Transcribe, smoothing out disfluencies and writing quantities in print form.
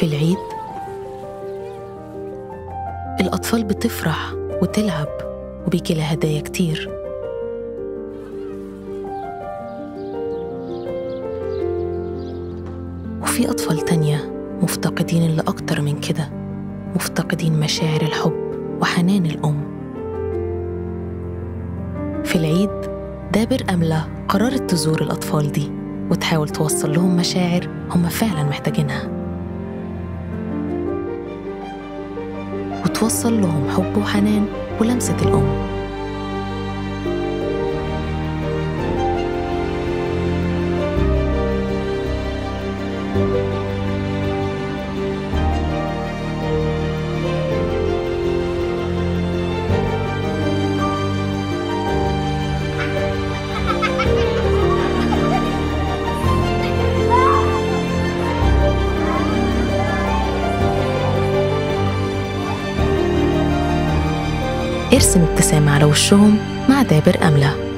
في العيد الأطفال بتفرح وتلعب وبيجي لها هدايا كتير. وفي أطفال تانية مفتقدين اللي أكتر من كده، مفتقدين مشاعر الحب وحنان الأم. في العيد دابر أملة قررت تزور الأطفال دي وتحاول توصل لهم مشاعر هم فعلاً محتاجينها، وتوصل لهم حب وحنان ولمسة الأم. ارسم ابتسامة على وشهم مع دابر أملة.